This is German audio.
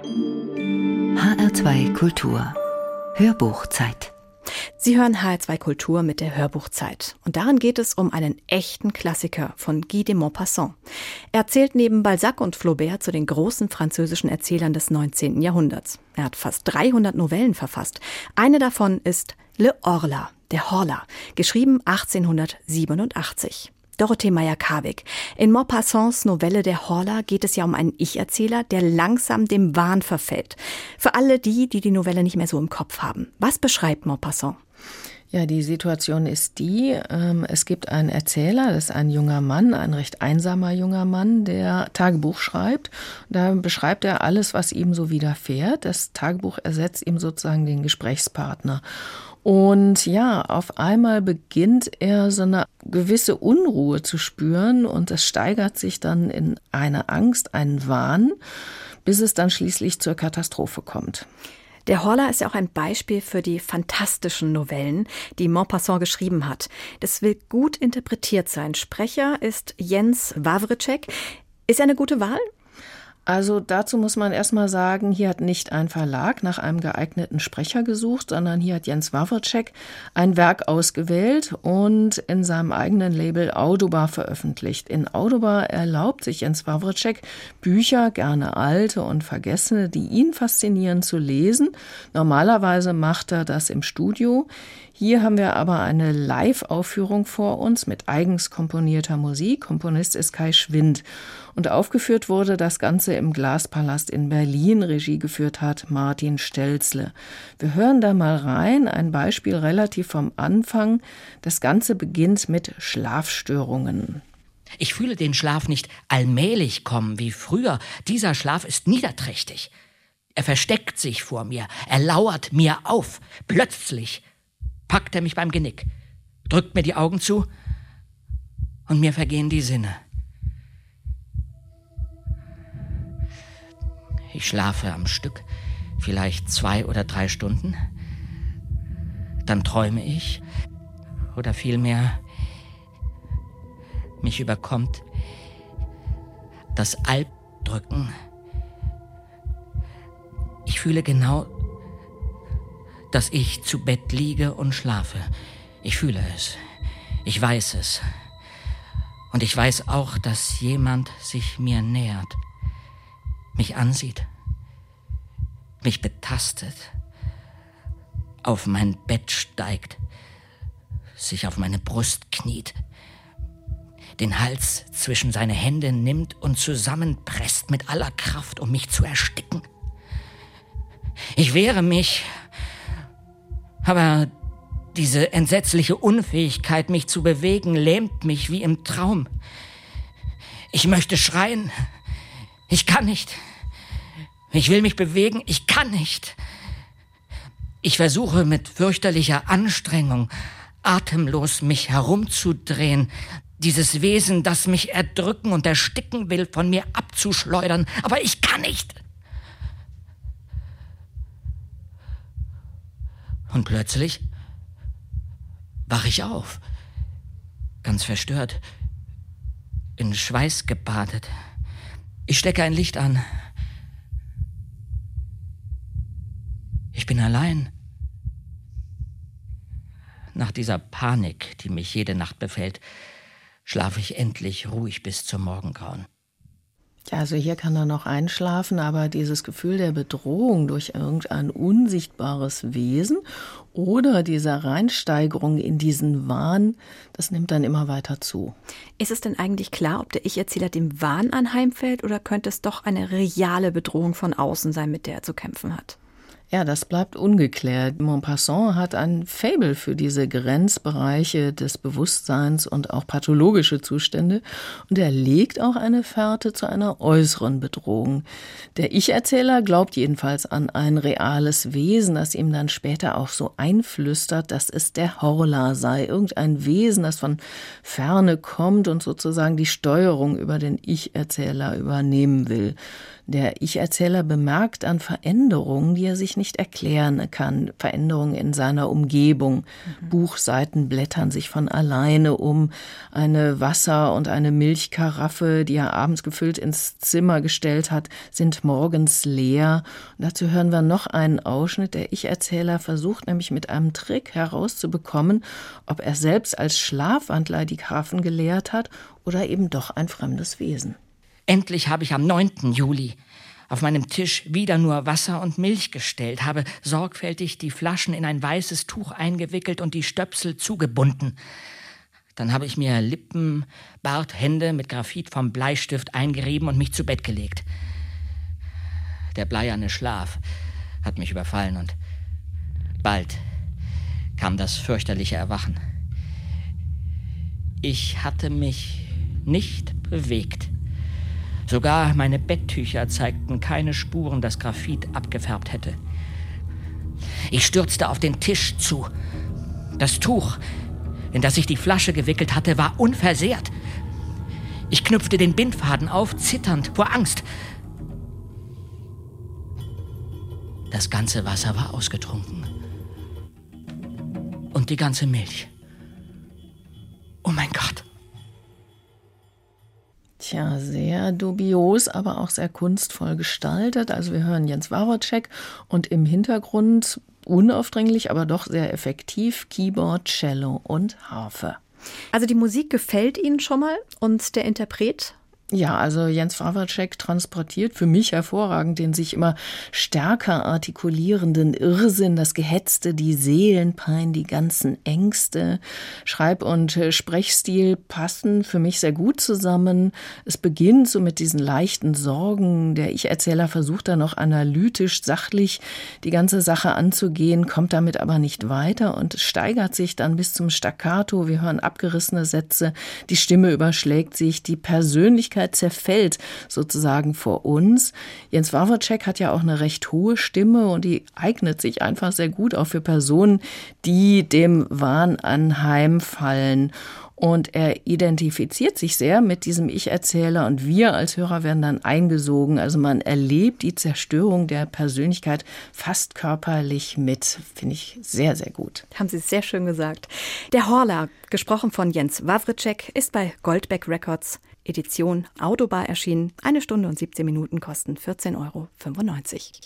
HR2 Kultur Hörbuchzeit. Sie hören HR2 Kultur mit der Hörbuchzeit. Und darin geht es um einen echten Klassiker von Guy de Maupassant. Er zählt neben Balzac und Flaubert zu den großen französischen Erzählern des 19. Jahrhunderts. Er hat fast 300 Novellen verfasst. Eine davon ist Le Horla, der Horla, geschrieben 1887. Dorothee Meyer-Karwig. In Maupassants Novelle Der Horla geht es ja um einen Ich-Erzähler, der langsam dem Wahn verfällt. Für alle die Novelle nicht mehr so im Kopf haben. Was beschreibt Maupassant? Ja, die Situation ist die, es gibt einen Erzähler, das ist ein junger Mann, ein recht einsamer junger Mann, der Tagebuch schreibt. Da beschreibt er alles, was ihm so widerfährt. Das Tagebuch ersetzt ihm sozusagen den Gesprächspartner. Und ja, auf einmal beginnt er so eine gewisse Unruhe zu spüren und es steigert sich dann in eine Angst, einen Wahn, bis es dann schließlich zur Katastrophe kommt. Der Horla ist ja auch ein Beispiel für die fantastischen Novellen, die Maupassant geschrieben hat. Das will gut interpretiert sein. Sprecher ist Jens Wawrczeck. Ist er eine gute Wahl? Also dazu muss man erstmal sagen, hier hat nicht ein Verlag nach einem geeigneten Sprecher gesucht, sondern hier hat Jens Wawrczeck ein Werk ausgewählt und in seinem eigenen Label Audiobar veröffentlicht. In Audiobar erlaubt sich Jens Wawrczeck, Bücher, gerne alte und vergessene, die ihn faszinieren, zu lesen. Normalerweise macht er das im Studio. Hier haben wir aber eine Live-Aufführung vor uns mit eigens komponierter Musik. Komponist ist Kai Schwind. Und aufgeführt wurde das Ganze im Glaspalast in Berlin. Regie geführt hat Martin Stelzle. Wir hören da mal rein, ein Beispiel relativ vom Anfang. Das Ganze beginnt mit Schlafstörungen. Ich fühle den Schlaf nicht allmählich kommen wie früher. Dieser Schlaf ist niederträchtig. Er versteckt sich vor mir, er lauert mir auf. Plötzlich packt er mich beim Genick, drückt mir die Augen zu und mir vergehen die Sinne. Ich schlafe am Stück, vielleicht 2 oder 3 Stunden. Dann träume ich, oder vielmehr, mich überkommt das Albdrücken. Ich fühle genau, dass ich zu Bett liege und schlafe. Ich fühle es. Ich weiß es. Und ich weiß auch, dass jemand sich mir nähert, mich ansieht, mich betastet, auf mein Bett steigt, sich auf meine Brust kniet, den Hals zwischen seine Hände nimmt und zusammenpresst mit aller Kraft, um mich zu ersticken. Ich wehre mich, aber diese entsetzliche Unfähigkeit, mich zu bewegen, lähmt mich wie im Traum. Ich möchte schreien. Ich kann nicht. Ich will mich bewegen. Ich kann nicht. Ich versuche mit fürchterlicher Anstrengung, atemlos mich herumzudrehen, dieses Wesen, das mich erdrücken und ersticken will, von mir abzuschleudern. Aber ich kann nicht. Und plötzlich wache ich auf, ganz verstört, in Schweiß gebadet. Ich stecke ein Licht an. Ich bin allein. Nach dieser Panik, die mich jede Nacht befällt, schlafe ich endlich ruhig bis zum Morgengrauen. Ja, also hier kann er noch einschlafen, aber dieses Gefühl der Bedrohung durch irgendein unsichtbares Wesen oder diese Reinsteigerung in diesen Wahn, das nimmt dann immer weiter zu. Ist es denn eigentlich klar, ob der Ich-Erzähler dem Wahn anheimfällt oder könnte es doch eine reale Bedrohung von außen sein, mit der er zu kämpfen hat? Ja, das bleibt ungeklärt. Maupassant hat ein Faible für diese Grenzbereiche des Bewusstseins und auch pathologische Zustände. Und er legt auch eine Fährte zu einer äußeren Bedrohung. Der Ich-Erzähler glaubt jedenfalls an ein reales Wesen, das ihm dann später auch so einflüstert, dass es der Horla sei. Irgendein Wesen, das von Ferne kommt und sozusagen die Steuerung über den Ich-Erzähler übernehmen will. Der Ich-Erzähler bemerkt an Veränderungen, die er sich nicht erklären kann. Veränderungen in seiner Umgebung. Buchseiten blättern sich von alleine um. Eine Wasser- und eine Milchkaraffe, die er abends gefüllt ins Zimmer gestellt hat, sind morgens leer. Und dazu hören wir noch einen Ausschnitt. Der Ich-Erzähler versucht nämlich mit einem Trick herauszubekommen, ob er selbst als Schlafwandler die Karaffen geleert hat oder eben doch ein fremdes Wesen. Endlich habe ich am 9. Juli auf meinem Tisch wieder nur Wasser und Milch gestellt, habe sorgfältig die Flaschen in ein weißes Tuch eingewickelt und die Stöpsel zugebunden. Dann habe ich mir Lippen, Bart, Hände mit Graphit vom Bleistift eingerieben und mich zu Bett gelegt. Der bleierne Schlaf hat mich überfallen und bald kam das fürchterliche Erwachen. Ich hatte mich nicht bewegt. Sogar meine Betttücher zeigten keine Spuren, dass Graphit abgefärbt hätte. Ich stürzte auf den Tisch zu. Das Tuch, in das ich die Flasche gewickelt hatte, war unversehrt. Ich knüpfte den Bindfaden auf, zitternd vor Angst. Das ganze Wasser war ausgetrunken. Und die ganze Milch. Oh mein Gott. Tja, sehr dubios, aber auch sehr kunstvoll gestaltet. Also wir hören Jens Wawrczeck und im Hintergrund unaufdringlich, aber doch sehr effektiv Keyboard, Cello und Harfe. Also die Musik gefällt Ihnen schon mal und der Interpret? Ja, also Jens Wawrczeck transportiert für mich hervorragend den sich immer stärker artikulierenden Irrsinn, das Gehetzte, die Seelenpein, die ganzen Ängste. Schreib- und Sprechstil passen für mich sehr gut zusammen. Es beginnt so mit diesen leichten Sorgen. Der Ich-Erzähler versucht dann noch analytisch, sachlich die ganze Sache anzugehen, kommt damit aber nicht weiter und steigert sich dann bis zum Staccato. Wir hören abgerissene Sätze, die Stimme überschlägt sich, die Persönlichkeit zerfällt sozusagen vor uns. Jens Wawrczeck hat ja auch eine recht hohe Stimme und die eignet sich einfach sehr gut auch für Personen, die dem Wahn anheimfallen. Und er identifiziert sich sehr mit diesem Ich-Erzähler und wir als Hörer werden dann eingesogen. Also man erlebt die Zerstörung der Persönlichkeit fast körperlich mit. Finde ich sehr, sehr gut. Haben Sie sehr schön gesagt. Der Horla, gesprochen von Jens Wawrczeck, ist bei Goldbeck Records, Edition Autobar erschienen. 1 Stunde und 17 Minuten kosten 14,95 €.